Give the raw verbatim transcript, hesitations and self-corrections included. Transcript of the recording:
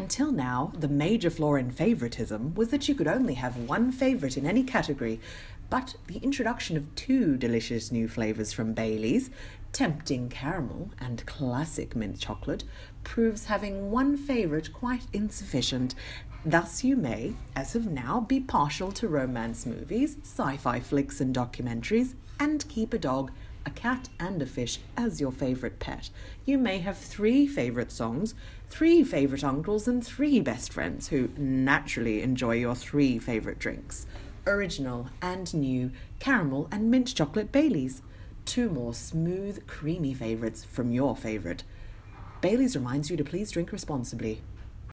Until now, the major flaw in favoritism was that you could only have one favorite in any category, but the introduction of two delicious new flavors from Baileys, tempting caramel and classic mint chocolate, proves having one favorite quite insufficient. Thus you may, as of now, be partial to romance movies, sci-fi flicks and documentaries, and keep a dog, a cat and a fish as your favorite pet. You may have three favorite songs, three favorite uncles, and three best friends who naturally enjoy your three favorite drinks. Original and new caramel and mint chocolate Baileys. Two more smooth, creamy favorites from your favorite. Baileys reminds you to please drink responsibly.